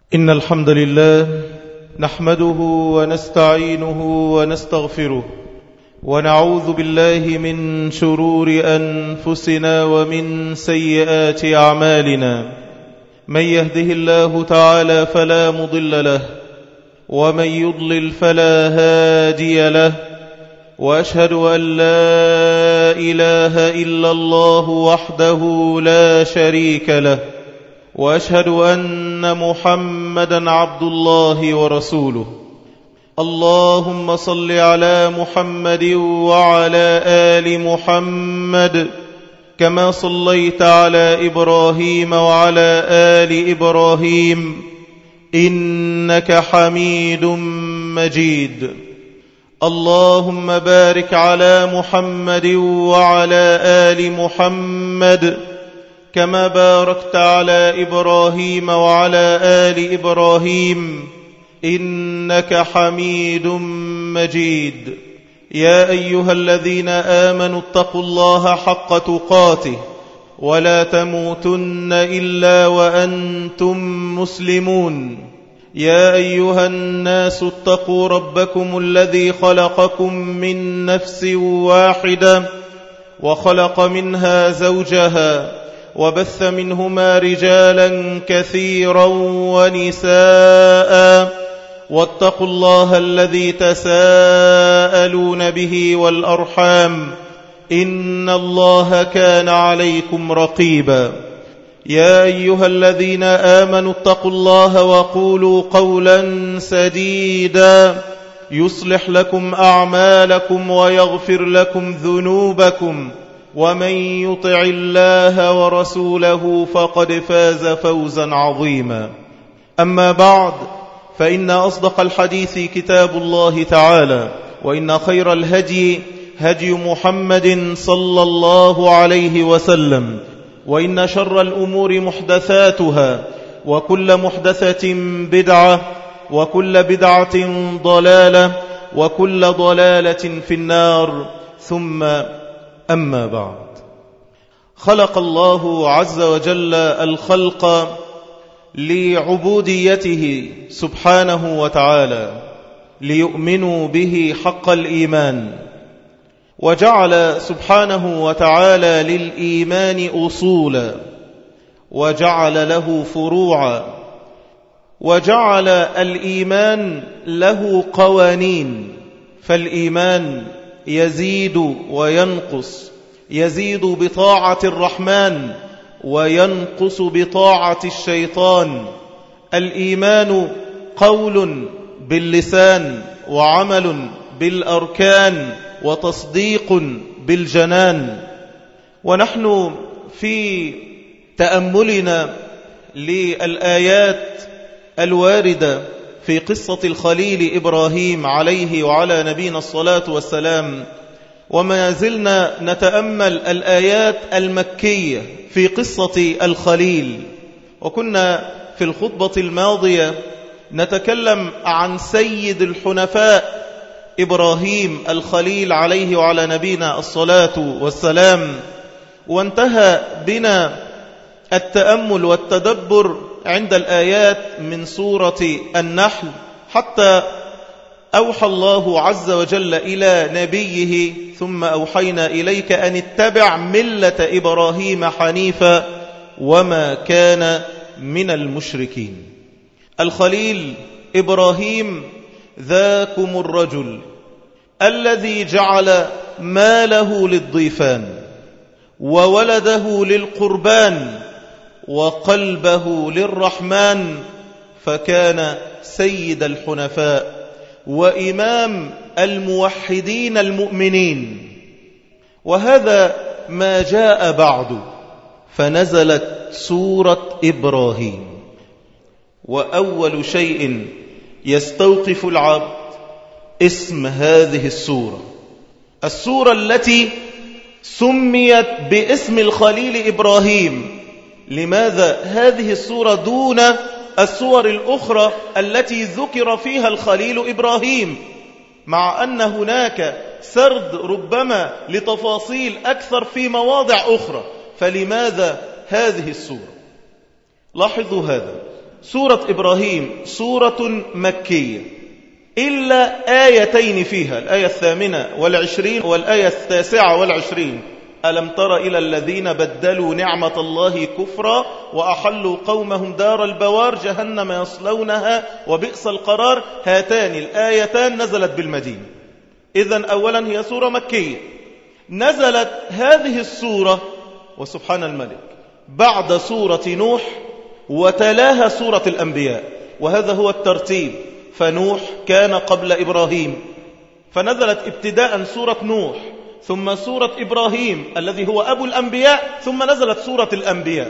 إن الحمد لله نحمده ونستعينه ونستغفره ونعوذ بالله من شرور أنفسنا ومن سيئات أعمالنا. من يهده الله تعالى فلا مضل له ومن يضلل فلا هادي له، وأشهد أن لا إله إلا الله وحده لا شريك له، وأشهد أن محمدا عبد الله ورسوله. اللهم صل على محمد وعلى آل محمد كما صليت على إبراهيم وعلى آل إبراهيم إنك حميد مجيد. اللهم بارك على محمد وعلى آل محمد كما باركت على إبراهيم وعلى آل إبراهيم إنك حميد مجيد. يا أيها الذين آمنوا اتقوا الله حق تقاته ولا تموتن إلا وأنتم مسلمون. يا أيها الناس اتقوا ربكم الذي خلقكم من نفس واحدة وخلق منها زوجها وبث منهما رجالا كثيرا ونساء، واتقوا الله الذي تساءلون به والأرحام إن الله كان عليكم رقيبا. يا أيها الذين آمنوا اتقوا الله وقولوا قولا سديدا يصلح لكم أعمالكم ويغفر لكم ذنوبكم، ومن يطع الله ورسوله فقد فاز فوزا عظيما. أما بعد، فإن أصدق الحديث كتاب الله تعالى، وإن خير الهدي هدي محمد صلى الله عليه وسلم، وإن شر الأمور محدثاتها، وكل محدثة بدعة، وكل بدعة ضلالة، وكل ضلالة في النار. ثم أما بعد، خلق الله عز وجل الخلق لعبوديته سبحانه وتعالى ليؤمنوا به حق الإيمان، وجعل سبحانه وتعالى للإيمان أصولا، وجعل له فروعا، وجعل الإيمان له قوانين. فالإيمان يزيد وينقص، يزيد بطاعة الرحمن وينقص بطاعة الشيطان. الإيمان قول باللسان وعمل بالأركان وتصديق بالجنان. ونحن في تأملنا للآيات الواردة في قصة الخليل إبراهيم عليه وعلى نبينا الصلاة والسلام، وما زلنا نتأمل الآيات المكية في قصة الخليل. وكنا في الخطبة الماضية نتكلم عن سيد الحنفاء إبراهيم الخليل عليه وعلى نبينا الصلاة والسلام، وانتهى بنا التأمل والتدبر عند الآيات من سورة النحل، حتى أوحى الله عز وجل إلى نبيه: ثم أوحينا إليك أن اتبع ملة إبراهيم حنيفا وما كان من المشركين. الخليل إبراهيم ذاكم الرجل الذي جعل ماله للضيفان وولده للقربان وقلبه للرحمن، فكان سيد الحنفاء وإمام الموحدين المؤمنين. وهذا ما جاء بعد، فنزلت سورة إبراهيم. وأول شيء يستوقف العبد اسم هذه السورة التي سميت باسم الخليل إبراهيم. لماذا هذه السورة دون السور الأخرى التي ذكر فيها الخليل إبراهيم، مع أن هناك سرد ربما لتفاصيل أكثر في مواضع أخرى؟ فلماذا هذه السورة؟ لاحظوا هذا، سورة إبراهيم سورة مكية إلا آيتين فيها، الآية 28 والآية 29. ألم تر إلى الذين بدلوا نعمة الله كفرا وأحلوا قومهم دار البوار جهنم يصلونها وبئس القرار. هاتان الآيتان نزلت بالمدينة. إذن أولا هي سورة مكية. نزلت هذه السورة وسبحان الملك بعد سورة نوح وتلاها سورة الأنبياء، وهذا هو الترتيب، فنوح كان قبل إبراهيم، فنزلت ابتداء سورة نوح ثم سورة إبراهيم الذي هو أبو الأنبياء، ثم نزلت سورة الأنبياء.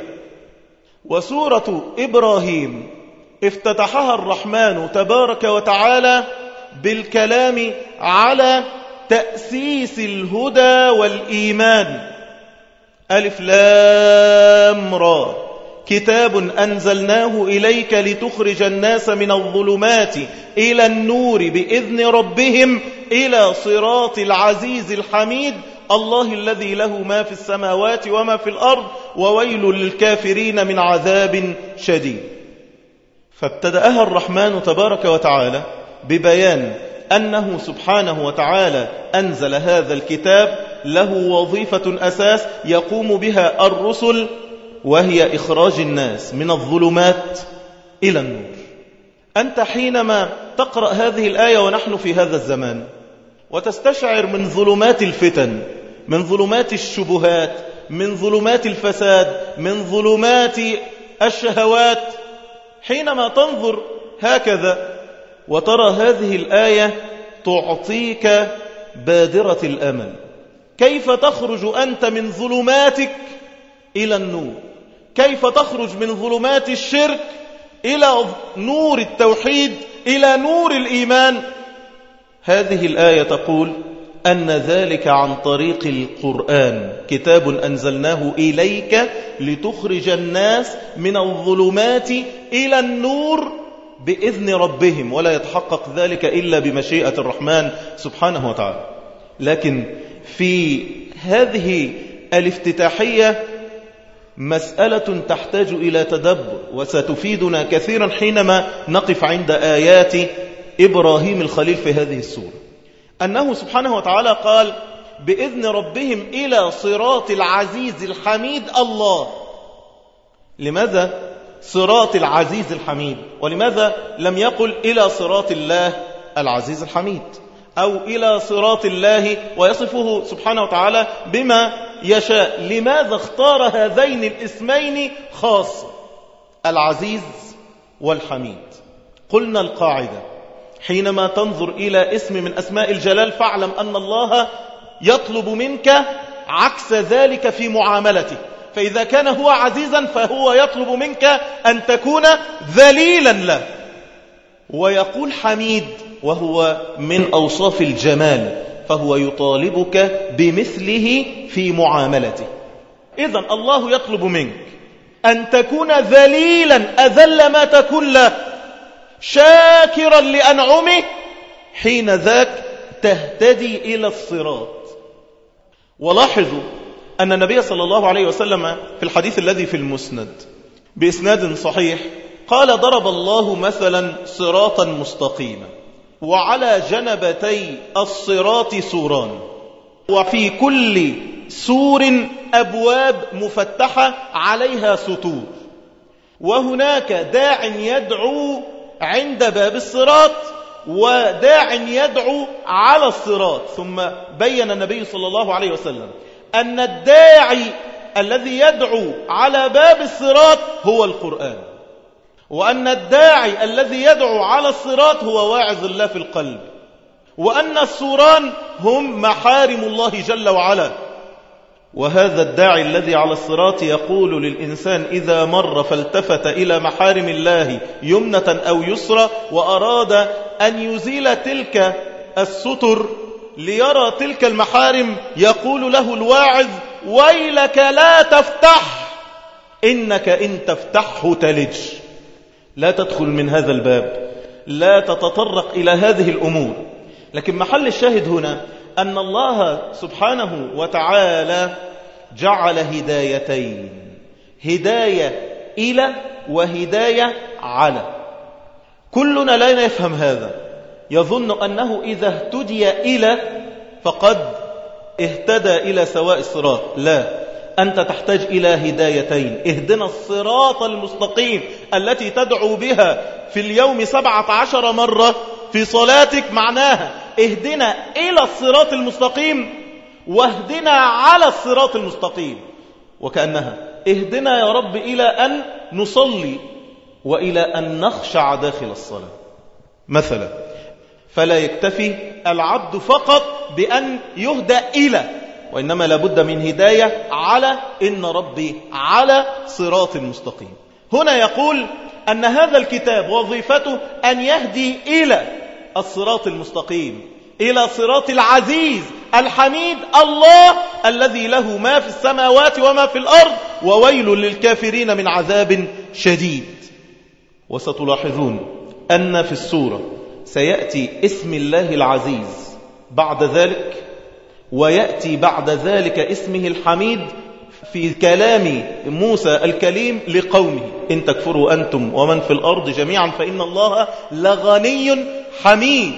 وسورة إبراهيم افتتحها الرحمن تبارك وتعالى بالكلام على تأسيس الهدى والإيمان. ألف لام را كتاب أنزلناه إليك لتخرج الناس من الظلمات إلى النور بإذن ربهم إلى صراط العزيز الحميد الله الذي له ما في السماوات وما في الأرض وويل للكافرين من عذاب شديد. فابتدأها الرحمن تبارك وتعالى ببيان أنه سبحانه وتعالى أنزل هذا الكتاب له وظيفة أساس يقوم بها الرسل، وهي إخراج الناس من الظلمات إلى النور. أنت حينما تقرأ هذه الآية ونحن في هذا الزمان وتستشعر من ظلمات الفتن، من ظلمات الشبهات، من ظلمات الفساد، من ظلمات الشهوات، حينما تنظر هكذا وترى هذه الآية تعطيك بادرة الأمل. كيف تخرج أنت من ظلماتك إلى النور؟ كيف تخرج من ظلمات الشرك إلى نور التوحيد، إلى نور الإيمان؟ هذه الآية تقول أن ذلك عن طريق القرآن، كتاب أنزلناه إليك لتخرج الناس من الظلمات إلى النور بإذن ربهم، ولا يتحقق ذلك إلا بمشيئة الرحمن سبحانه وتعالى. لكن في هذه الافتتاحية مسألة تحتاج إلى تدبر وستفيدنا كثيرا حينما نقف عند آيات إبراهيم الخليل في هذه السورة، أنه سبحانه وتعالى قال بإذن ربهم إلى صراط العزيز الحميد الله. لماذا صراط العزيز الحميد؟ ولماذا لم يقل إلى صراط الله العزيز الحميد أو إلى صراط الله ويصفه سبحانه وتعالى بما يشاء؟ لماذا اختار هذين الاسمين خاصة، العزيز والحميد؟ قلنا القاعدة حينما تنظر إلى اسم من أسماء الجلال فاعلم أن الله يطلب منك عكس ذلك في معاملته. فإذا كان هو عزيزا فهو يطلب منك أن تكون ذليلا له، ويقول حميد وهو من أوصاف الجمال، فهو يطالبك بمثله في معاملته. إذن الله يطلب منك أن تكون ذليلا أذل ما تكون له، شاكرا لأنعمه، حين ذاك تهتدي إلى الصراط. ولاحظوا أن النبي صلى الله عليه وسلم في الحديث الذي في المسند بإسناد صحيح قال ضرب الله مثلا صراطا مستقيما وعلى جنبتي الصراط سوران وفي كل سور أبواب مفتحة عليها سطور، وهناك داع يدعو عند باب الصراط وداع يدعو على الصراط. ثم بين النبي صلى الله عليه وسلم أن الداعي الذي يدعو على باب الصراط هو القرآن، وأن الداعي الذي يدعو على الصراط هو واعظ الله في القلب، وأن السوران هم محارم الله جل وعلا. وهذا الداعي الذي على الصراط يقول للإنسان إذا مر فالتفت إلى محارم الله يمنة أو يسرى وأراد أن يزيل تلك الستر ليرى تلك المحارم، يقول له الواعظ ويلك لا تفتح، إنك إن تفتحه تلج. لا تدخل من هذا الباب، لا تتطرق إلى هذه الأمور. لكن محل الشاهد هنا أن الله سبحانه وتعالى جعل هدايتين، هداية إلى وهداية على. كلنا لا يفهم هذا، يظن أنه إذا اهتدي إلى فقد اهتدى إلى سواء الصراط. لا، أنت تحتاج إلى هدايتين. اهدنا الصراط المستقيم التي تدعو بها في اليوم 17 مرة في صلاتك، معناها اهدنا إلى الصراط المستقيم واهدنا على الصراط المستقيم، وكأنها اهدنا يا رب إلى أن نصلي وإلى أن نخشع داخل الصلاة مثلا. فلا يكتفي العبد فقط بأن يهدى إلى، وإنما لابد من هداية على، إن ربي على صراط المستقيم. هنا يقول أن هذا الكتاب وظيفته أن يهدي إلى الصراط المستقيم، إلى صراط العزيز الحميد الله الذي له ما في السماوات وما في الأرض، وويل للكافرين من عذاب شديد. وستلاحظون أن في السورة سيأتي اسم الله العزيز بعد ذلك، ويأتي بعد ذلك اسمه الحميد في كلام موسى الكليم لقومه: إن تكفروا أنتم ومن في الأرض جميعا فإن الله لغني حميد.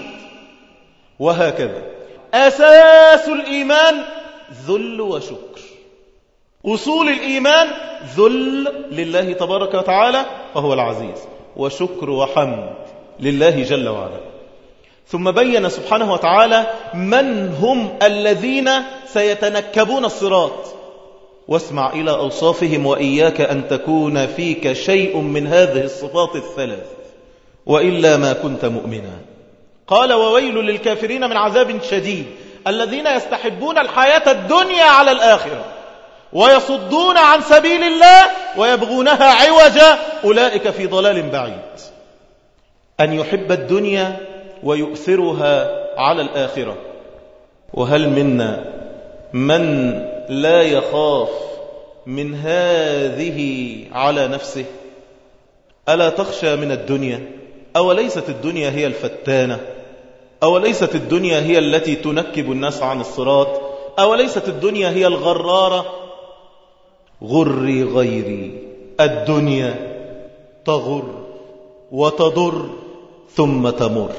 وهكذا أساس الإيمان ذل وشكر، أصول الإيمان ذل لله تبارك وتعالى فهو العزيز، وشكر وحمد لله جل وعلا. ثم بين سبحانه وتعالى من هم الذين سيتنكبون الصراط: واسمع إلى أوصافهم وإياك أن تكون فيك شيء من هذه الصفات الثلاث وإلا ما كنت مؤمنا. قال: وويل للكافرين من عذاب شديد، الذين يستحبون الحياة الدنيا على الآخرة ويصدون عن سبيل الله ويبغونها عوجا أولئك في ضلال بعيد. أن يحب الدنيا ويؤثرها على الآخرة. وهل منا من لا يخاف من هذه على نفسه؟ ألا تخشى من الدنيا؟ أوليست الدنيا هي الفتانة؟ أوليست الدنيا هي التي تنكب الناس عن الصراط؟ أوليست الدنيا هي الغرارة؟ غري غيري، الدنيا تغر وتضر ثم تمر.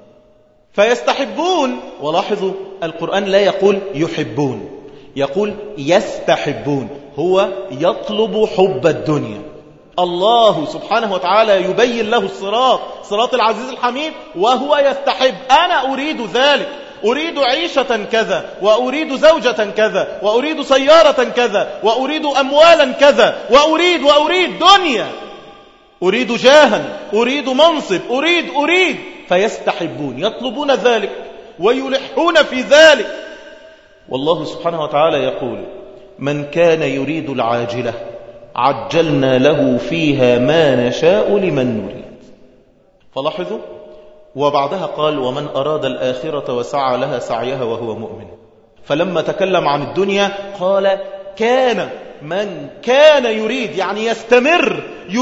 فيستحبون، ولاحظوا القرآن لا يقول يحبون، يقول يستحبون، هو يطلب حب الدنيا. الله سبحانه وتعالى يبين له الصراط، صراط العزيز الحميد، وهو يستحب. أنا أريد ذلك، أريد عيشة كذا، وأريد زوجة كذا، وأريد سيارة كذا، وأريد أموالا كذا، وأريد دنيا، أريد جاها، أريد منصب، أريد. فيستحبون، يطلبون ذلك ويلحون في ذلك. والله سبحانه وتعالى يقول: من كان يريد العاجلة عجلنا له فيها ما نشاء لمن نريد. فلاحظوا، وبعدها قال: ومن أراد الآخرة وسعى لها سعيها وهو مؤمن. فلما تكلم عن الدنيا قال: كان من كان يريد، يعني يستمر،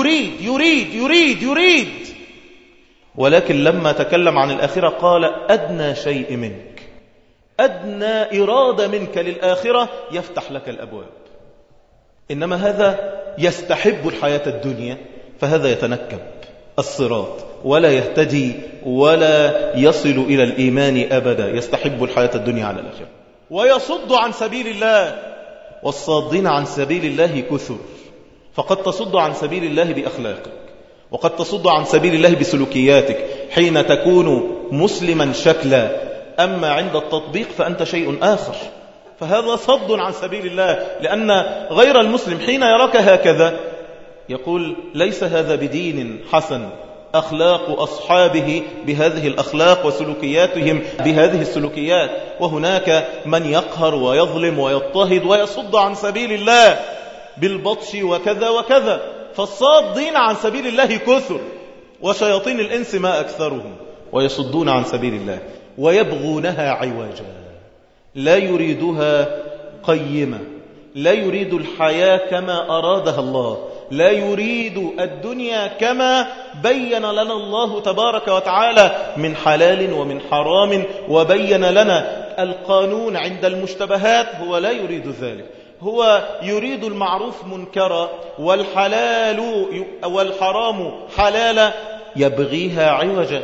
يريد. ولكن لما تكلم عن الآخرة قال: أدنى شيء منك، أدنى إرادة منك للآخرة يفتح لك الأبواب. إنما هذا يستحب الحياة الدنيا، فهذا يتنكب الصراط ولا يهتدي ولا يصل إلى الإيمان أبدا. يستحب الحياة الدنيا على الآخرة ويصد عن سبيل الله، والصادين عن سبيل الله كثر. فقد تصد عن سبيل الله بأخلاقك، وقد تصد عن سبيل الله بسلوكياتك حين تكون مسلما شكلا، أما عند التطبيق فأنت شيء آخر. فهذا صد عن سبيل الله، لأن غير المسلم حين يراك هكذا يقول: ليس هذا بدين حسن، أخلاق أصحابه بهذه الأخلاق وسلوكياتهم بهذه السلوكيات. وهناك من يقهر ويظلم ويضطهد ويصد عن سبيل الله بالبطش وكذا وكذا. فالصادين عن سبيل الله كثر، وشياطين الإنس ما أكثرهم، ويصدون عن سبيل الله ويبغونها عوجا، لا يريدها قيمة، لا يريد الحياة كما أرادها الله، لا يريد الدنيا كما بين لنا الله تبارك وتعالى من حلال ومن حرام، وبين لنا القانون عند المشتبهات. هو لا يريد ذلك، هو يريد المعروف منكرا والحلال والحرام حلالا يبغيها عوجا.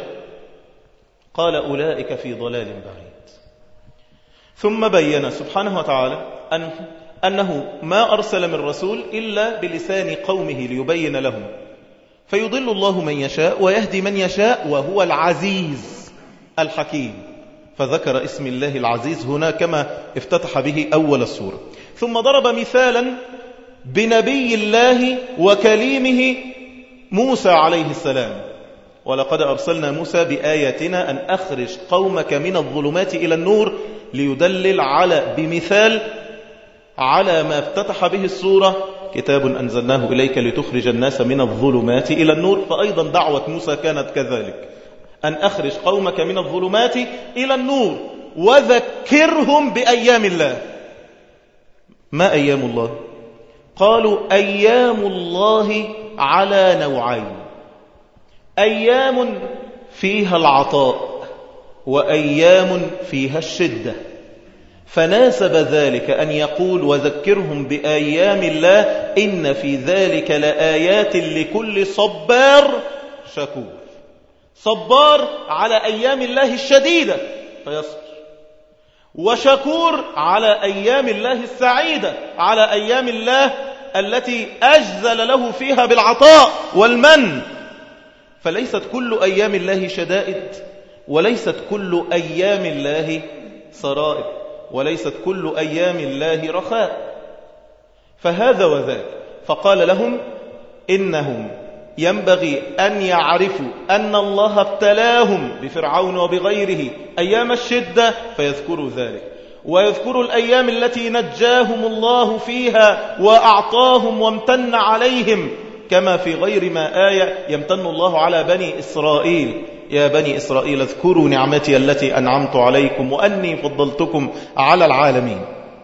قال أولئك في ضلال بعيد. ثم بين سبحانه وتعالى أنه ما أرسل من رسول إلا بلسان قومه ليبين لهم، فيضل الله من يشاء ويهدي من يشاء وهو العزيز الحكيم. فذكر اسم الله العزيز هنا كما افتتح به أول السورة. ثم ضرب مثالا بنبي الله وكليمه موسى عليه السلام: ولقد أرسلنا موسى بآياتنا أن أخرج قومك من الظلمات إلى النور، ليدلل بمثال على ما افتتح به السورة: كتاب أنزلناه إليك لتخرج الناس من الظلمات إلى النور. فأيضا دعوة موسى كانت كذلك، أن أخرج قومك من الظلمات إلى النور وذكرهم بأيام الله. ما أيام الله؟ قالوا أيام الله على نوعين: أيام فيها العطاء وأيام فيها الشدة. فناسب ذلك أن يقول وذكرهم بأيام الله إن في ذلك لآيات لكل صبار شكور. صبار على أيام الله الشديدة فيصبر، وشكور على أيام الله السعيدة، على أيام الله التي أجزل له فيها بالعطاء والمن. فليست كل أيام الله شدائد، وليست كل أيام الله سرائر، وليست كل أيام الله رخاء. فهذا وذاك. فقال لهم إنهم ينبغي أن يعرفوا أن الله ابتلاهم بفرعون وبغيره أيام الشدة فيذكروا ذلك، ويذكروا الأيام التي نجاهم الله فيها وأعطاهم وامتن عليهم، كما في غير ما آية يمتن الله على بني إسرائيل: يا بني إسرائيل اذكروا نعمتي التي أنعمت عليكم وأني فضلتكم على العالمين.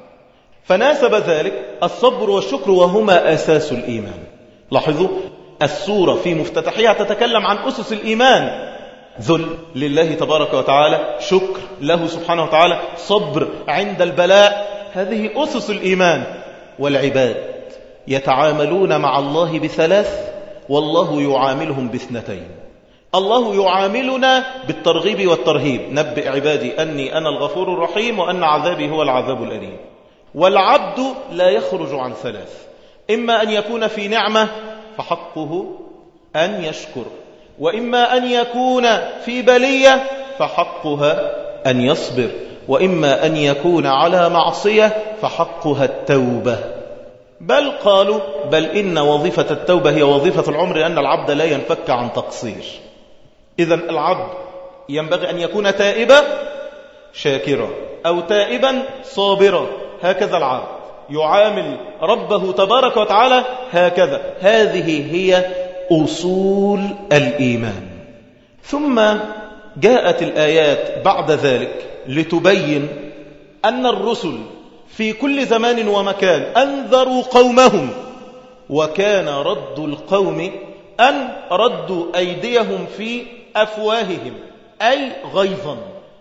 فناسب ذلك الصبر والشكر، وهما أساس الإيمان. لاحظوا السورة في مفتتحها تتكلم عن أسس الإيمان: ذل لله تبارك وتعالى، شكر له سبحانه وتعالى، صبر عند البلاء. هذه أسس الإيمان. والعباد يتعاملون مع الله بثلاث، والله يعاملهم باثنتين. الله يعاملنا بالترغيب والترهيب: نبئ عبادي أني أنا الغفور الرحيم وأن عذابي هو العذاب الأليم. والعبد لا يخرج عن ثلاث: إما أن يكون في نعمة فحقه أن يشكر، وإما أن يكون في بلية فحقها أن يصبر، وإما أن يكون على معصية فحقها التوبة. بل قالوا بل إن وظيفة التوبة هي وظيفة العمر، لأن العبد لا ينفك عن تقصير. إذن العبد ينبغي أن يكون تائبا شاكرا أو تائبا صابرا. هكذا العبد يعامل ربه تبارك وتعالى هكذا. هذه هي أصول الإيمان. ثم جاءت الآيات بعد ذلك لتبين أن الرسل في كل زمان ومكان أنذروا قومهم، وكان رد القوم أن ردوا أيديهم في أفواههم، أي غيظا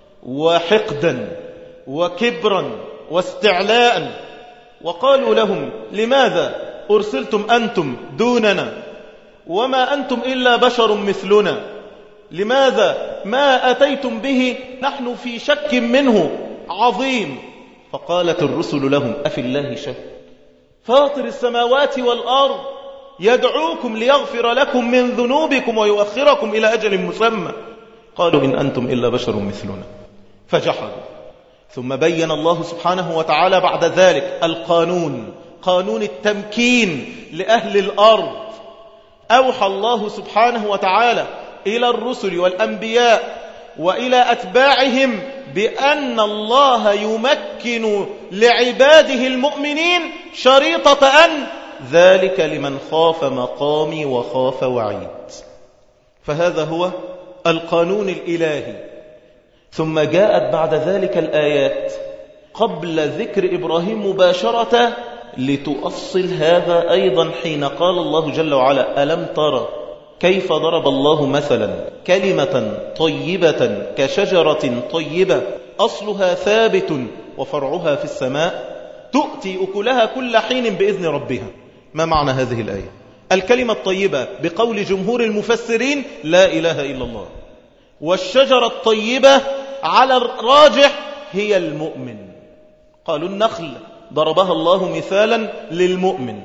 وحقدا وكبرا واستعلاء. وقالوا لهم لماذا أرسلتم أنتم دوننا وما أنتم إلا بشر مثلنا؟ لماذا ما أتيتم به نحن في شك منه عظيم؟ فقالت الرسل لهم أفي الله شك فاطر السماوات والأرض يدعوكم ليغفر لكم من ذنوبكم ويؤخركم إلى أجل مسمى. قالوا إن أنتم إلا بشر مثلنا فجحدوا. ثم بين الله سبحانه وتعالى بعد ذلك القانون، قانون التمكين لأهل الأرض. أوحى الله سبحانه وتعالى إلى الرسل والأنبياء وإلى أتباعهم بأن الله يمكن لعباده المؤمنين شريطة أن ذلك لمن خاف مقامي وخاف وعيد. فهذا هو القانون الإلهي. ثم جاءت بعد ذلك الآيات قبل ذكر إبراهيم مباشرة لتؤصل هذا أيضا، حين قال الله جل وعلا ألم ترى كيف ضرب الله مثلا كلمة طيبة كشجرة طيبة أصلها ثابت وفرعها في السماء تؤتي أكلها كل حين بإذن ربها. ما معنى هذه الآية؟ الكلمة الطيبة بقول جمهور المفسرين لا إله إلا الله، والشجرة الطيبة على الراجح هي المؤمن. قالوا النخل ضربها الله مثالا للمؤمن،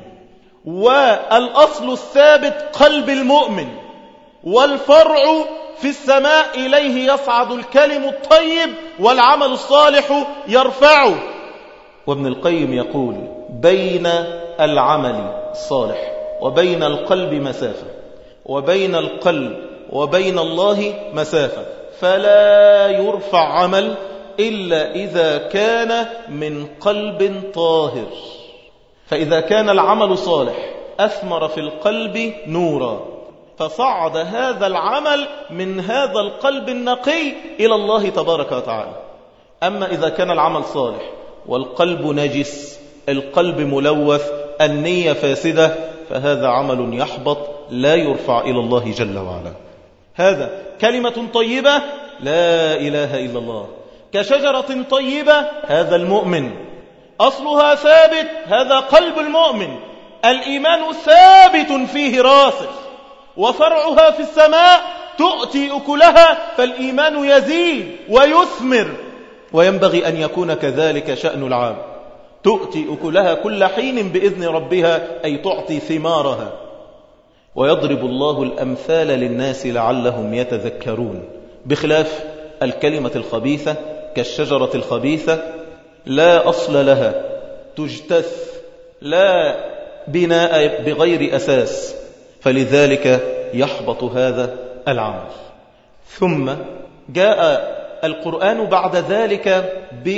والأصل الثابت قلب المؤمن، والفرع في السماء إليه يصعد الكلم الطيب والعمل الصالح يرفعه. وابن القيم يقول بين العمل الصالح وبين القلب مسافة، وبين القلب وبين الله مسافة، فلا يرفع عمل إلا إذا كان من قلب طاهر. فإذا كان العمل صالح أثمر في القلب نورا، فصعد هذا العمل من هذا القلب النقي إلى الله تبارك وتعالى. أما إذا كان العمل صالح والقلب نجس، القلب ملوث، النية فاسدة، فهذا عمل يحبط لا يرفع إلى الله جل وعلا. هذا كلمة طيبة لا إله إلا الله، كشجرة طيبة هذا المؤمن، أصلها ثابت هذا قلب المؤمن، الإيمان ثابت فيه راسخ، وفرعها في السماء تؤتي أكلها، فالإيمان يزيد ويثمر. وينبغي أن يكون كذلك شأن العام، تؤتي أكلها كل حين بإذن ربها، أي تعطي ثمارها. ويضرب الله الأمثال للناس لعلهم يتذكرون، بخلاف الكلمة الخبيثة كالشجرة الخبيثة لا أصل لها، تجتث، لا بناء بغير أساس، فلذلك يحبط هذا العمل. ثم جاء القرآن بعد ذلك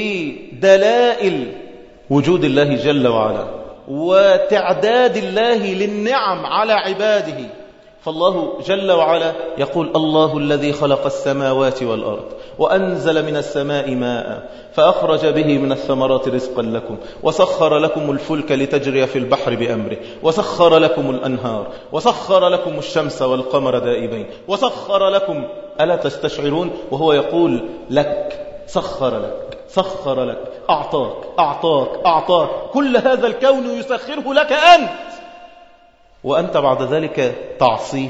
بدلائل وجود الله جل وعلا وتعداد الله للنعم على عباده. فالله جل وعلا يقول الله الذي خلق السماوات والأرض وأنزل من السماء ماء فأخرج به من الثمرات رزقا لكم، وسخر لكم الفلك لتجري في البحر بأمره، وسخر لكم الأنهار، وسخر لكم الشمس والقمر دائبين، وسخر لكم، ألا تستشعرون؟ وهو يقول لك، سخر لك، سخر لك، أعطاك أعطاك أعطاك، كل هذا الكون يسخره لك أنت، وأنت بعد ذلك تعصيه.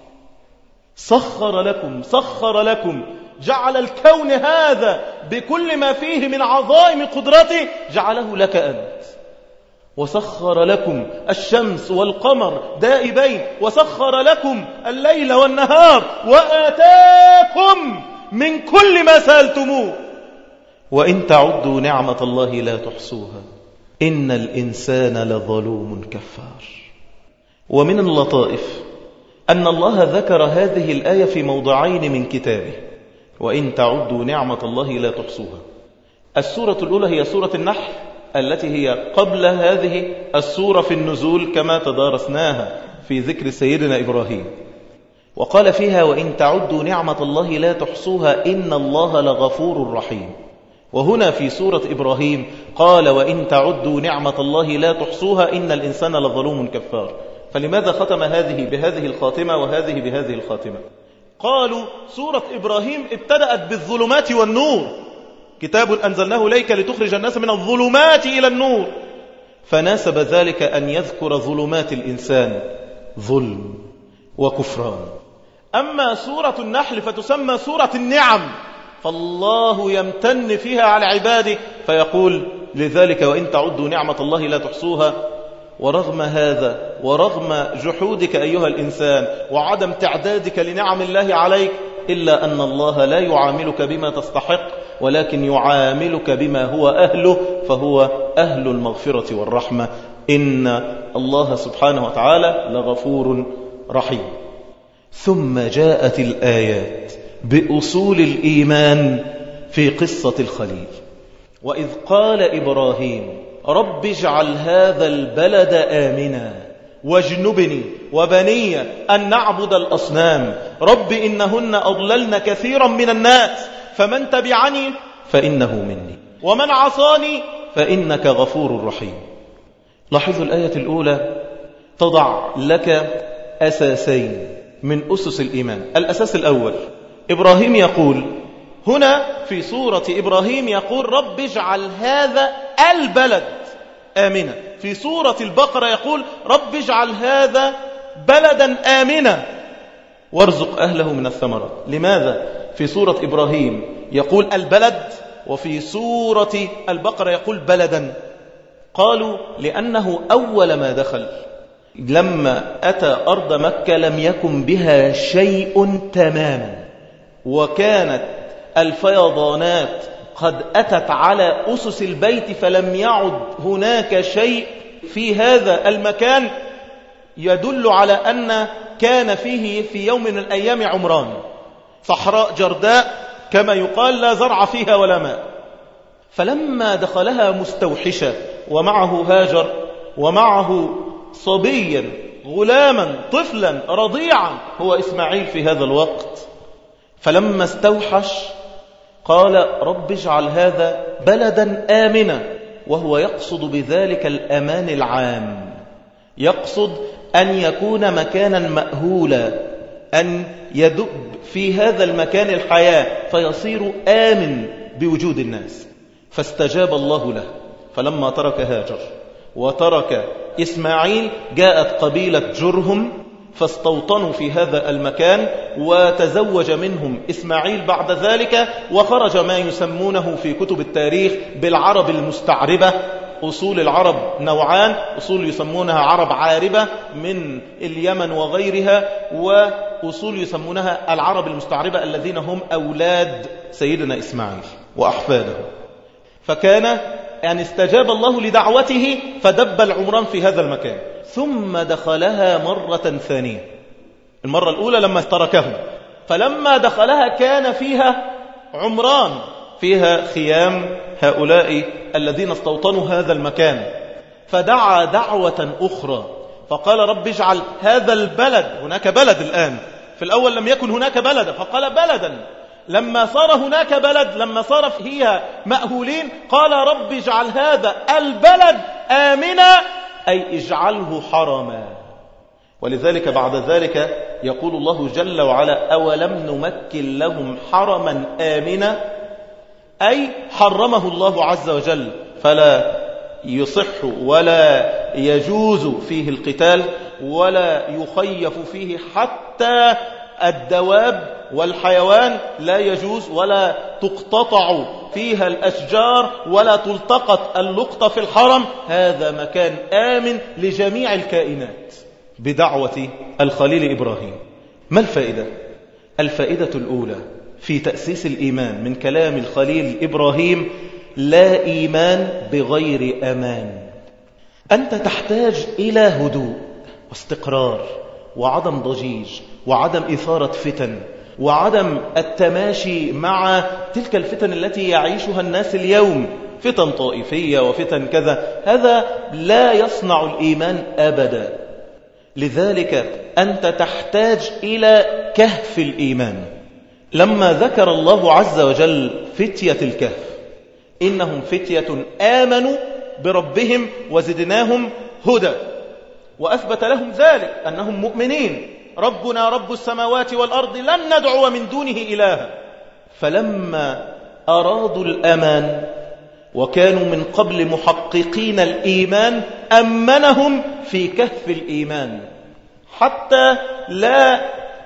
سخر لكم، سخر لكم، جعل الكون هذا بكل ما فيه من عظائم قدرته جعله لك أنت. وسخر لكم الشمس والقمر دائبين، وسخر لكم الليل والنهار، وآتاكم من كل ما سألتموه، وإن تعدوا نعمة الله لا تحصوها إن الإنسان لظلوم كفار. ومن اللطائف أن الله ذكر هذه الآية في موضعين من كتابه، وإن تعدوا نعمة الله لا تحصوها. السورة الأولى هي سورة النحل التي هي قبل هذه السورة في النزول كما تدارسناها في ذكر سيدنا إبراهيم، وقال فيها وإن تعدوا نعمة الله لا تحصوها إن الله لغفور رحيم. وهنا في سورة إبراهيم قال وإن تعدوا نعمة الله لا تحصوها إن الإنسان لظلوم كفار. فلماذا ختم هذه بهذه الخاتمة وهذه بهذه الخاتمة؟ قالوا سورة إبراهيم ابتدأت بالظلمات والنور، كتاب أنزلناه إليك لتخرج الناس من الظلمات إلى النور، فناسب ذلك أن يذكر ظلمات الإنسان، ظلم وكفران. أما سورة النحل فتسمى سورة النعم، فالله يمتن فيها على عباده فيقول لذلك وإن تعدوا نعمة الله لا تحصوها. ورغم هذا ورغم جحودك أيها الإنسان وعدم تعدادك لنعم الله عليك، إلا أن الله لا يعاملك بما تستحق، ولكن يعاملك بما هو أهله، فهو أهل المغفرة والرحمة. إن الله سبحانه وتعالى لغفور رحيم. ثم جاءت الآيات بأصول الإيمان في قصة الخليل. وإذ قال إبراهيم رب اجعل هذا البلد آمنا واجنبني وبني أن نعبد الأصنام رب إنهن أضللن كثيرا من الناس فمن تبعني فإنه مني ومن عصاني فإنك غفور رحيم. لاحظوا الآية الأولى تضع لك أساسين من أسس الإيمان. الأساس الأول إبراهيم يقول هنا في سورة إبراهيم يقول رب اجعل هذا البلد، آمنة. في سورة البقرة يقول رب اجعل هذا بلدا آمنا وارزق أهله من الثمرات. لماذا في سورة إبراهيم يقول البلد وفي سورة البقرة يقول بلدا؟ قالوا لأنه أول ما دخل لما أتى أرض مكة لم يكن بها شيء تماما، وكانت الفيضانات قد أتت على أسس البيت، فلم يعد هناك شيء في هذا المكان يدل على أن كان فيه في يوم من الأيام عمران، صحراء جرداء كما يقال لا زرع فيها ولا ماء. فلما دخلها مستوحشة ومعه هاجر ومعه صبيا غلاما طفلا رضيعا هو إسماعيل في هذا الوقت، فلما استوحش قال رب اجعل هذا بلدا آمنا، وهو يقصد بذلك الأمان العام، يقصد أن يكون مكانا مأهولا، أن يدب في هذا المكان الحياة فيصير آمن بوجود الناس. فاستجاب الله له، فلما ترك هاجر وترك إسماعيل جاءت قبيلة جرهم فاستوطنوا في هذا المكان، وتزوج منهم إسماعيل بعد ذلك، وخرج ما يسمونه في كتب التاريخ بالعرب المستعربة. أصول العرب نوعان، أصول يسمونها عرب عاربة من اليمن وغيرها، وأصول يسمونها العرب المستعربة الذين هم أولاد سيدنا إسماعيل وأحفاده. فكان يعني استجاب الله لدعوته فدب العمران في هذا المكان، ثم دخلها مرة ثانية. المرة الأولى لما تركهم، فلما دخلها كان فيها عمران، فيها خيام هؤلاء الذين استوطنوا هذا المكان، فدعا دعوة أخرى فقال رب اجعل هذا البلد، هناك بلد الآن، في الأول لم يكن هناك بلد فقال بلدا، لما صار هناك بلد لما صار فيها مأهولين قال رب اجعل هذا البلد آمنا، أي اجعله حرما. ولذلك بعد ذلك يقول الله جل وعلا أولم نمكن لهم حرما آمنا، أي حرمه الله عز وجل فلا يصح ولا يجوز فيه القتال ولا يخيف فيه، حتى الدواب والحيوان لا يجوز، ولا تقتطع فيها الأشجار ولا تلتقط اللقطة في الحرم. هذا مكان آمن لجميع الكائنات بدعوة الخليل إبراهيم. ما الفائدة؟ الفائدة الأولى في تأسيس الإيمان من كلام الخليل إبراهيم: لا إيمان بغير أمان. أنت تحتاج إلى هدوء واستقرار وعدم ضجيج وعدم إثارة فتن وعدم التماشي مع تلك الفتن التي يعيشها الناس اليوم، فتن طائفية وفتن كذا، هذا لا يصنع الإيمان أبدا. لذلك أنت تحتاج إلى كهف الإيمان. لما ذكر الله عز وجل فتية الكهف: إنهم فتية آمنوا بربهم وزدناهم هدى، وأثبت لهم ذلك أنهم مؤمنين، ربنا رب السماوات والأرض لن ندعو من دونه إلها. فلما أرادوا الأمان وكانوا من قبل محققين الإيمان أمنهم في كهف الإيمان حتى لا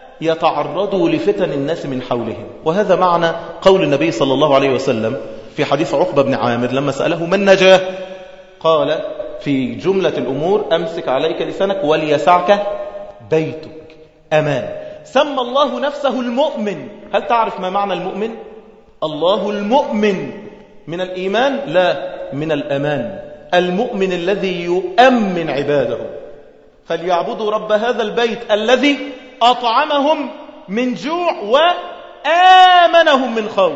يتعرضوا لفتن الناس من حولهم. وهذا معنى قول النبي صلى الله عليه وسلم في حديث عقبة بن عامر لما سأله من نجاه، قال في جملة الأمور: أمسك عليك لسانك وليسعك بيتك. أمان. سمى الله نفسه المؤمن. هل تعرف ما معنى المؤمن؟ الله المؤمن من الإيمان؟ لا، من الأمان. المؤمن الذي يؤمن عباده، فليعبدوا رب هذا البيت الذي أطعمهم من جوع وآمنهم من خوف.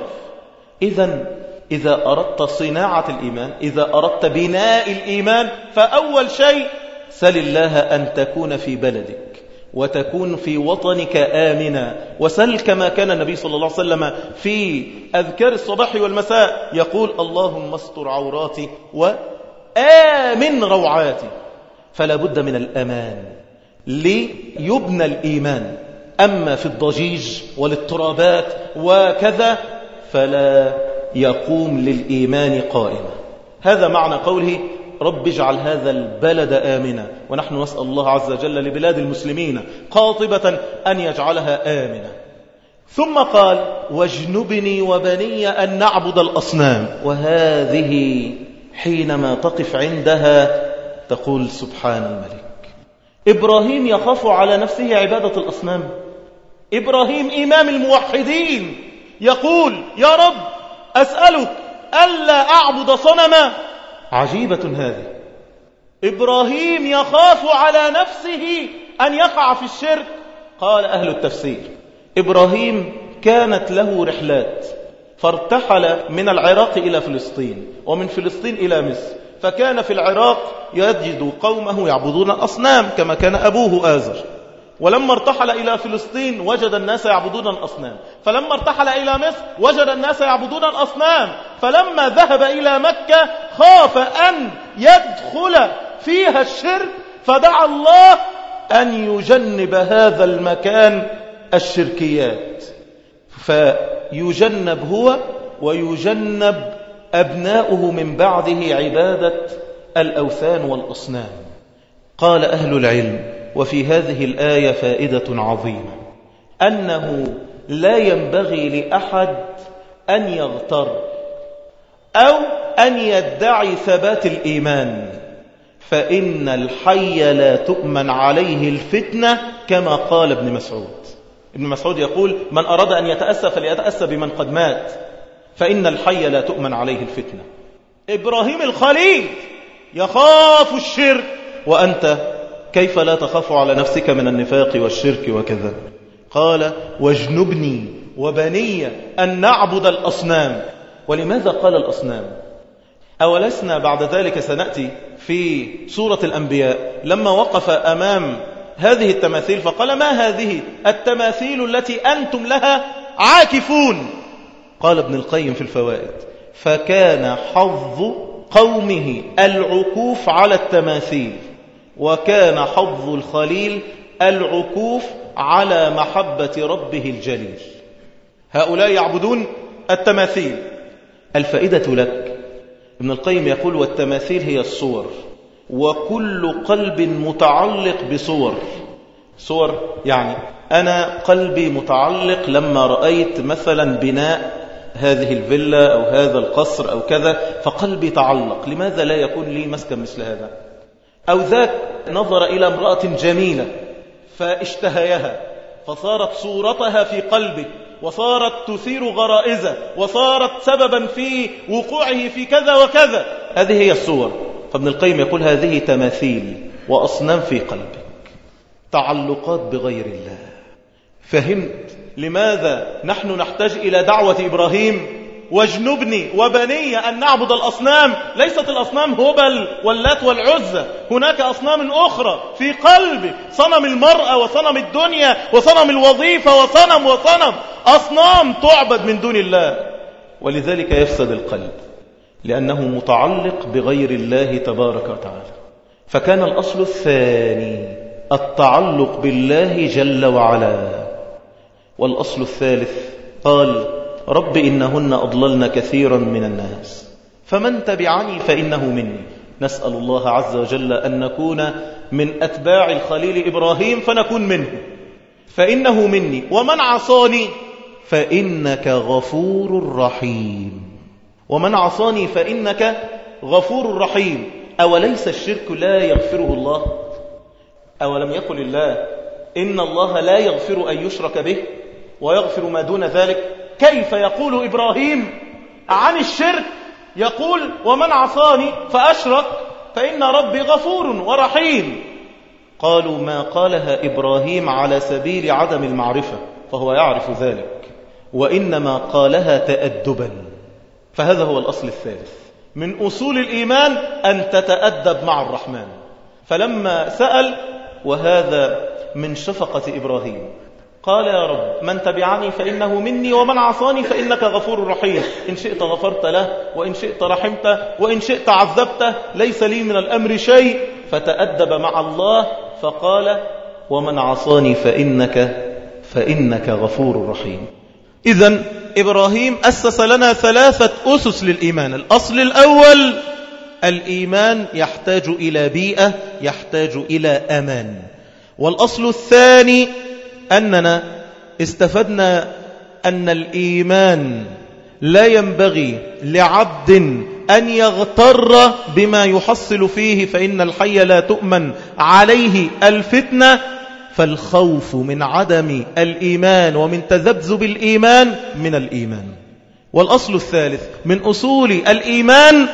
إذا أردت صناعة الإيمان، إذا أردت بناء الإيمان، فأول شيء سل الله أن تكون في بلدك وتكون في وطنك آمنا، وسل كما كان النبي صلى الله عليه وسلم في أذكار الصباح والمساء يقول: اللهم استر عوراتي وآمن روعاتي. فلا بد من الأمان ليبنى الإيمان. أما في الضجيج والاضطرابات وكذا فلا يقوم للإيمان قائمة. هذا معنى قوله رب اجعل هذا البلد آمنا، ونحن نسأل الله عز وجل لبلاد المسلمين قاطبة أن يجعلها آمنة. ثم قال واجنبني وبني أن نعبد الأصنام، وهذه حينما تقف عندها تقول سبحان الملك. إبراهيم يخاف على نفسه عبادة الأصنام. إبراهيم إمام الموحدين يقول يا رب أسألك ألا أعبد صنما. عجيبة هذه. إبراهيم يخاف على نفسه أن يقع في الشرك. قال أهل التفسير إبراهيم كانت له رحلات، فارتحل من العراق إلى فلسطين، ومن فلسطين إلى مصر، فكان في العراق يجد قومه يعبدون الأصنام كما كان أبوه آزر، ولما ارتحل إلى فلسطين وجد الناس يعبدون الأصنام، فلما ارتحل إلى مصر وجد الناس يعبدون الأصنام، فلما ذهب إلى مكة خاف أن يدخل فيها الشرك، فدعا الله أن يجنب هذا المكان الشركيات، فيجنب هو ويجنب أبناؤه من بعده عبادة الأوثان والأصنام. قال أهل العلم وفي هذه الآية فائدة عظيمة، أنه لا ينبغي لأحد أن يغتر أو أن يدعي ثبات الإيمان، فإن الحي لا تؤمن عليه الفتنة كما قال ابن مسعود. ابن مسعود يقول من أراد أن يتأسى فليتأسى بمن قد مات، فإن الحي لا تؤمن عليه الفتنة. إبراهيم الخليل يخاف الشرك، وأنت كيف لا تخاف على نفسك من النفاق والشرك وكذا؟ قال واجنبني وبني أن نعبد الأصنام. ولماذا قال الأصنام؟ أولسنا بعد ذلك سنأتي في سورة الأنبياء لما وقف أمام هذه التماثيل فقال ما هذه التماثيل التي أنتم لها عاكفون؟ قال ابن القيم في الفوائد فكان حظ قومه العكوف على التماثيل، وكان حظ الخليل العكوف على محبة ربه الجليل. هؤلاء يعبدون التماثيل. الفائدة لك، ابن القيم يقول والتماثيل هي الصور، وكل قلب متعلق بصور. صور يعني أنا قلبي متعلق لما رأيت مثلا بناء هذه الفيلا أو هذا القصر أو كذا، فقلبي تعلق. لماذا لا يكون لي مسكن مثل هذا؟ أو ذاك نظر إلى امرأة جميلة فاشتهيها، فصارت صورتها في قلبه، وصارت تثير غرائزه، وصارت سببا في وقوعه في كذا وكذا. هذه هي الصور. فابن القيم يقول هذه تماثيل وأصنام في قلبك، تعلقات بغير الله. فهمت لماذا نحن نحتاج إلى دعوة إبراهيم واجنبني وبني أن نعبد الأصنام؟ ليست الأصنام هبل واللات والعزة، هناك أصنام أخرى في قلبك، صنم المرأة وصنم الدنيا وصنم الوظيفة وصنم أصنام تعبد من دون الله، ولذلك يفسد القلب لأنه متعلق بغير الله تبارك وتعالى. فكان الأصل الثاني التعلق بالله جل وعلا. والأصل الثالث قال رب إنهن أضللن كثيرا من الناس فمن تبعني فإنه مني. نسأل الله عز وجل أن نكون من أتباع الخليل إبراهيم فنكون منه. فإنه مني ومن عصاني فإنك غفور رحيم. ومن عصاني فإنك غفور رحيم. أوليس الشرك لا يغفره الله؟ أولم يقل الله إن الله لا يغفر أن يشرك به ويغفر ما دون ذلك؟ كيف يقول إبراهيم عن الشرك يقول ومن عصاني فأشرك فإن ربي غفور ورحيم؟ قالوا ما قالها إبراهيم على سبيل عدم المعرفة فهو يعرف ذلك، وإنما قالها تأدبا. فهذا هو الأصل الثالث من أصول الإيمان، أن تتأدب مع الرحمن. فلما سأل وهذا من شفقة إبراهيم قال يا رب من تبعني فإنه مني ومن عصاني فإنك غفور رحيم. إن شئت غفرت له وإن شئت رحمته وإن شئت عذبته، ليس لي من الأمر شيء. فتأدب مع الله فقال ومن عصاني فإنك غفور رحيم. إذن إبراهيم أسس لنا 3 أسس للإيمان. الأصل الأول الإيمان يحتاج إلى بيئة، يحتاج إلى أمان. والأصل الثاني أننا استفدنا أن الإيمان لا ينبغي لعبد أن يغتر بما يحصل فيه، فإن الحي لا تؤمن عليه الفتنة، فالخوف من عدم الإيمان ومن تذبذب الإيمان من الإيمان. والأصل الثالث من أصول الإيمان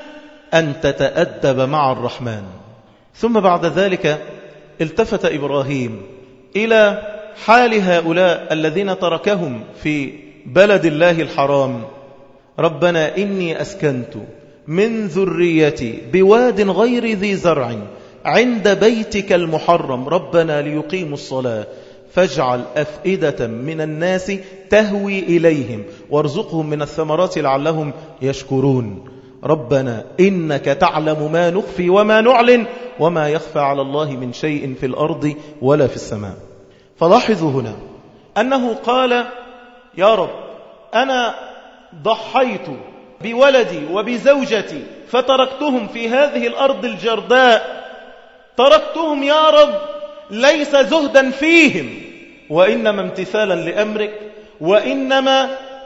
أن تتأدب مع الرحمن. ثم بعد ذلك التفت إبراهيم إلى حال هؤلاء الذين تركهم في بلد الله الحرام. ربنا إني أسكنت من ذريتي بواد غير ذي زرع عند بيتك المحرم ربنا ليقيموا الصلاة فاجعل أفئدة من الناس تهوي إليهم وارزقهم من الثمرات لعلهم يشكرون. ربنا إنك تعلم ما نخفي وما نعلن وما يخفى على الله من شيء في الأرض ولا في السماء. فلاحظوا هنا أنه قال يا رب أنا ضحيت بولدي وبزوجتي فتركتهم في هذه الأرض الجرداء، تركتهم يا رب ليس زهدا فيهم وإنما امتثالا لأمرك، وإنما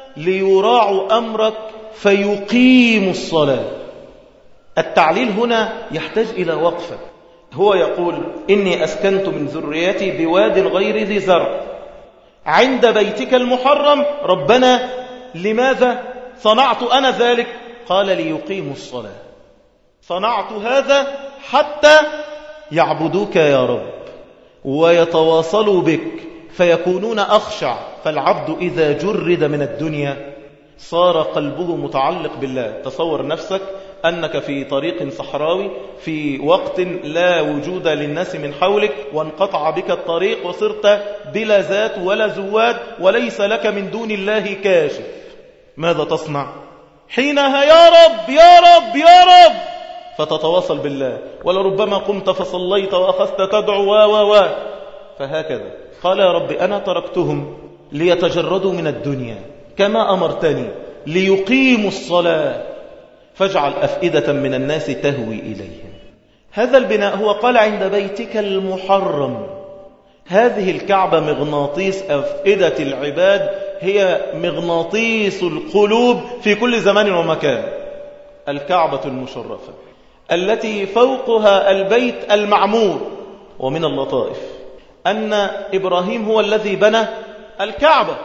ليراعوا أمرك فيقيموا الصلاة. التعليل هنا يحتاج إلى وقفة. هو يقول إني أسكنت من ذريتي بواد غير ذي زرع عند بيتك المحرم ربنا لماذا صنعت أنا ذلك؟ قال ليقيموا الصلاة. صنعت هذا حتى يعبدوك يا رب ويتواصلوا بك فيكونون أخشع. فالعبد إذا جرد من الدنيا صار قلبه متعلق بالله. تصور نفسك أنك في طريق صحراوي في وقت لا وجود للناس من حولك وانقطع بك الطريق وصرت بلا ذات ولا زواد وليس لك من دون الله كاشف. ماذا تصنع؟ حينها يا رب يا رب يا رب فتتواصل بالله. ولربما قمت فصليت وأخذت تدعو فهكذا قال يا رب أنا تركتهم ليتجردوا من الدنيا كما أمرتني ليقيموا الصلاة فاجعل أفئدة من الناس تهوي إليهم. هذا البناء هو قال عند بيتك المحرم. هذه الكعبة مغناطيس أفئدة العباد، هي مغناطيس القلوب في كل زمان ومكان. الكعبة المشرفة التي فوقها البيت المعمور. ومن اللطائف أن إبراهيم هو الذي بنى الكعبة،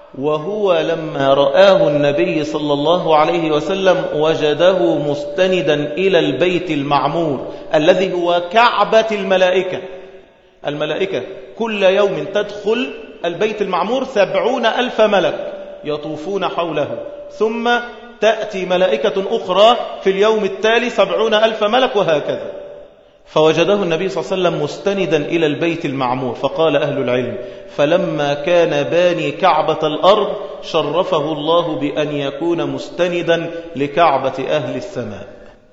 وهو لما رآه النبي صلى الله عليه وسلم وجده مستندا إلى البيت المعمور الذي هو كعبة الملائكة. الملائكة كل يوم تدخل البيت المعمور 70,000 ملك يطوفون حوله، ثم تأتي ملائكة أخرى في اليوم التالي 70,000 ملك وهكذا. فوجده النبي صلى الله عليه وسلم مستندا إلى البيت المعمور. فقال أهل العلم فلما كان باني كعبة الأرض شرفه الله بأن يكون مستندا لكعبة أهل السماء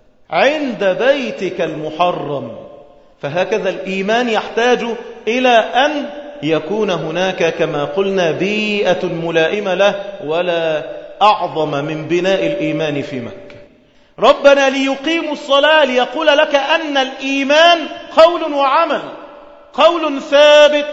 عند بيتك المحرم. فهكذا الإيمان يحتاج إلى أن يكون هناك كما قلنا بيئة ملائمة له، ولا أعظم من بناء الإيمان في مكة. ربنا ليقيموا الصلاة ليقول لك أن الإيمان قول وعمل، قول ثابت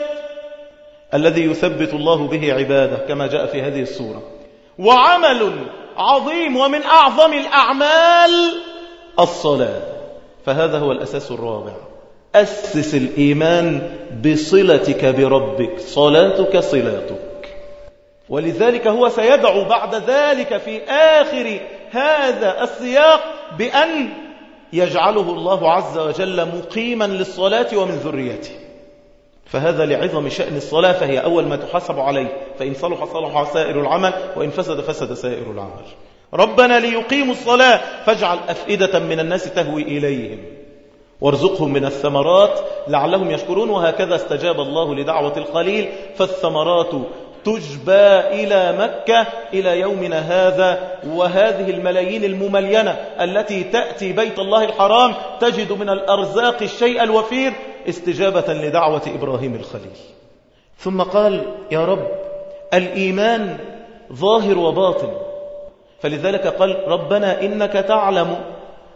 الذي يثبت الله به عباده كما جاء في هذه السورة، وعمل عظيم ومن أعظم الأعمال الصلاة. فهذا هو الأساس الرابع. أسس الإيمان بصلتك بربك، صلاتك صلاتك. ولذلك هو سيدعو بعد ذلك في آخر هذا السياق بأن يجعله الله عز وجل مقيما للصلاة ومن ذريته. فهذا لعظم شأن الصلاة، فهي أول ما تحاسب عليه، فإن صلح صلح سائر العمل وإن فسد فسد سائر العمل. ربنا ليقيموا الصلاة فاجعل أفئدة من الناس تهوي إليهم وارزقهم من الثمرات لعلهم يشكرون. وهكذا استجاب الله لدعوة القليل، فالثمرات تجبى إلى مكة إلى يومنا هذا. وهذه الملايين المملينة التي تأتي بيت الله الحرام تجد من الأرزاق الشيء الوفير استجابة لدعوة إبراهيم الخليل. ثم قال يا رب الإيمان ظاهر وباطن، فلذلك قال ربنا إنك تعلم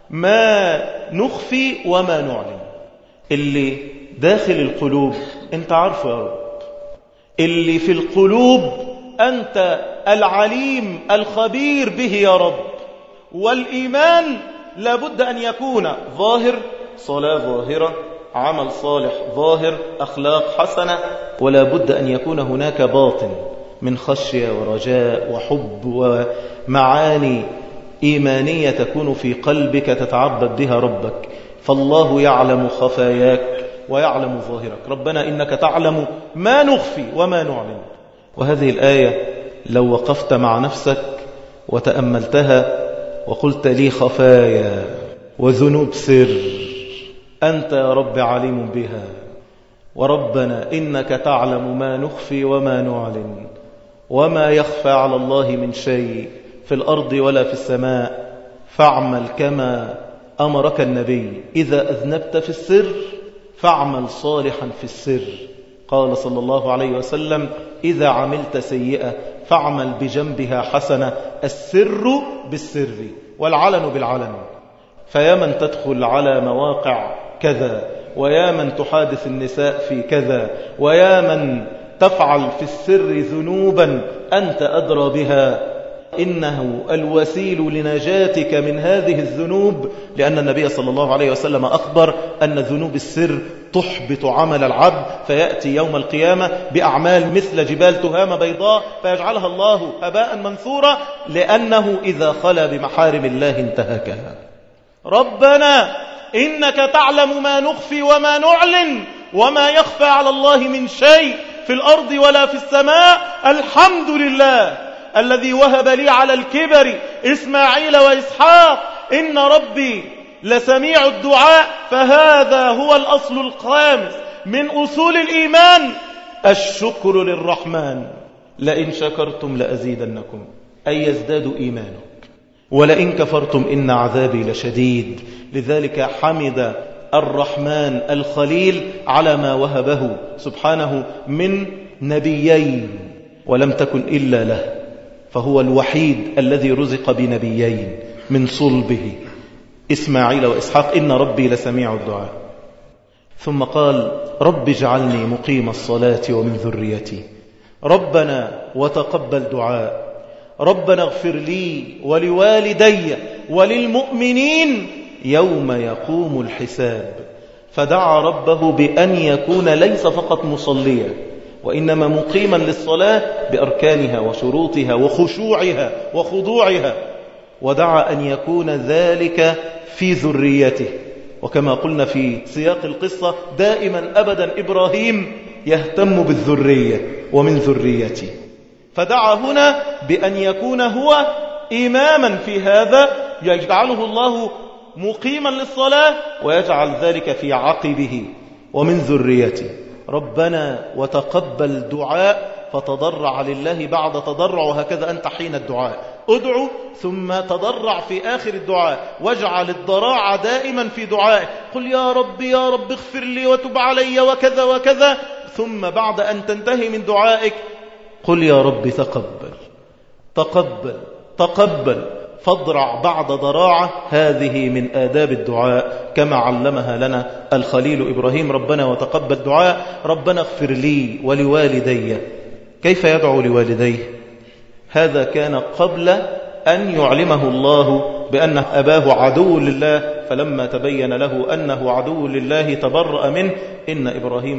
ما نخفي وما نعلن. اللي داخل القلوب أنت عارفه يا رب، اللي في القلوب أنت العليم الخبير به يا رب. والإيمان لابد أن يكون ظاهر، صلاة ظاهرة، عمل صالح ظاهر، أخلاق حسنة، ولا بد أن يكون هناك باطن من خشية ورجاء وحب ومعاني إيمانية تكون في قلبك تتعبد بها ربك. فالله يعلم خفاياك ويعلم ظاهرك. ربنا إنك تعلم ما نخفي وما نعلن. وهذه الآية لو وقفت مع نفسك وتأملتها وقلت لي خفايا وذنوب سر أنت يا رب عليم بها، وربنا إنك تعلم ما نخفي وما نعلن، وما يخفى على الله من شيء في الأرض ولا في السماء، فاعمل كما أمرك النبي، إذا أذنبت في السر فاعمل صالحا في السر. قال صلى الله عليه وسلم: إذا عملت سيئة فاعمل بجنبها حسنة، السر بالسر والعلن بالعلن. فيا من تدخل على مواقع كذا، ويا من تحادث النساء في كذا، ويا من تفعل في السر ذنوبا أنت أدرى بها، إنه الوسيل لنجاتك من هذه الذنوب، لأن النبي صلى الله عليه وسلم أخبر أن ذنوب السر تحبط عمل العبد، فيأتي يوم القيامة بأعمال مثل جبال تهامة بيضاء فيجعلها الله هباء منثورا، لأنه إذا خلا بمحارم الله انتهكها. ربنا إنك تعلم ما نخفي وما نعلن، وما يخفى على الله من شيء في الأرض ولا في السماء. الحمد لله الذي وهب لي على الكبر إسماعيل وإسحاق، إن ربي لسميع الدعاء. فهذا هو الأصل الخامس من أصول الإيمان، الشكر للرحمن. لئن شكرتم لأزيدنكم، أي يزداد إيمانك، ولئن كفرتم إن عذابي لشديد. لذلك حمد الرحمن الخليل على ما وهبه سبحانه من نبيين ولم تكن إلا له، فهو الوحيد الذي رزق بنبيين من صلبه، إسماعيل وإسحاق. إن ربي لسميع الدعاء. ثم قال: رب اجعلني مقيم الصلاة ومن ذريتي. ربنا وتقبل دعاء. ربنا اغفر لي ولوالدي وللمؤمنين يوم يقوم الحساب. فدعا ربه بأن يكون ليس فقط مصليا، وإنما مقيما للصلاة بأركانها وشروطها وخشوعها وخضوعها، ودعا أن يكون ذلك في ذريته. وكما قلنا في سياق القصة دائما أبدا إبراهيم يهتم بالذرية ومن ذريته، فدعا هنا بأن يكون هو إماما في هذا، يجعله الله مقيما للصلاة ويجعل ذلك في عقبه ومن ذريته. ربنا وتقبل دعاء، فتضرع لله بعد تضرع، وهكذا أنت حين الدعاء ادعو ثم تضرع في آخر الدعاء، واجعل الضراعة دائما في دعائك. قل يا رب يا رب اغفر لي وتب علي وكذا وكذا، ثم بعد أن تنتهي من دعائك قل يا رب تقبل تقبل تقبل، فاضرع بعد ضراعة. هذه من آداب الدعاء كما علمها لنا الخليل إبراهيم. ربنا وتقبل دعاء. ربنا اغفر لي ولوالدي. كيف يدعو لوالديه؟ هذا كان قبل أن يعلمه الله بأن أباه عدو لله، فلما تبين له أنه عدو لله تبرأ منه. إن إبراهيم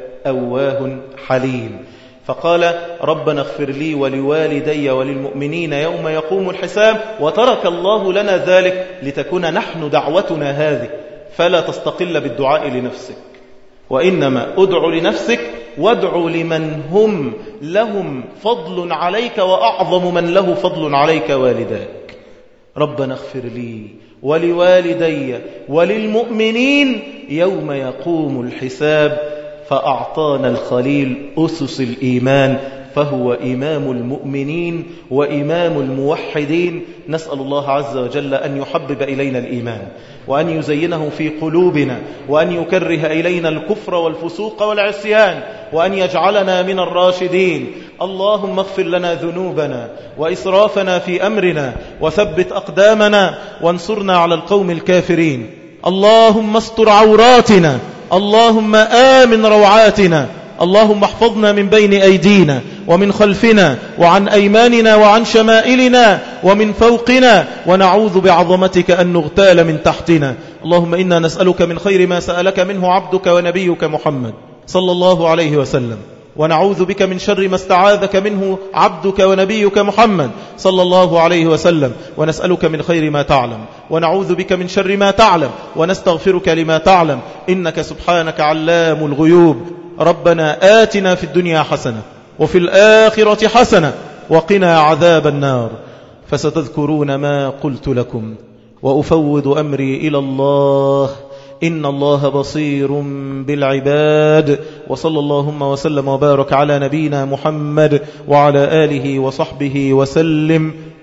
لأواه حليم. فقال ربنا اغفر لي ولوالدي وللمؤمنين يوم يقوم الحساب. وترك الله لنا ذلك لتكون نحن دعوتنا هذه، فلا تستقل بالدعاء لنفسك، وإنما ادع لنفسك وادع لمن هم لهم فضل عليك، وأعظم من له فضل عليك والداك. ربنا اغفر لي ولوالدي وللمؤمنين يوم يقوم الحساب. فأعطانا الخليل أسس الإيمان فهو إمام المؤمنين وإمام الموحدين. نسأل الله عز وجل أن يحبب إلينا الإيمان وأن يزينه في قلوبنا وأن يكره إلينا الكفر والفسوق والعصيان وأن يجعلنا من الراشدين. اللهم اغفر لنا ذنوبنا وإسرافنا في أمرنا وثبت أقدامنا وانصرنا على القوم الكافرين. اللهم استر عوراتنا، اللهم آمن روعاتنا، اللهم احفظنا من بين أيدينا ومن خلفنا وعن أيماننا وعن شمائلنا ومن فوقنا، ونعوذ بعظمتك أن نغتال من تحتنا. اللهم إنا نسألك من خير ما سألك منه عبدك ونبيك محمد صلى الله عليه وسلم، ونعوذ بك من شر ما استعاذك منه عبدك ونبيك محمد صلى الله عليه وسلم، ونسألك من خير ما تعلم ونعوذ بك من شر ما تعلم ونستغفرك لما تعلم، إنك سبحانك علام الغيوب. ربنا آتنا في الدنيا حسنة وفي الآخرة حسنة وقنا عذاب النار. فستذكرون ما قلت لكم وأفوض أمري إلى الله، إن الله بصير بالعباد. وصلى اللهم وسلم وبارك على نبينا محمد وعلى آله وصحبه وسلم.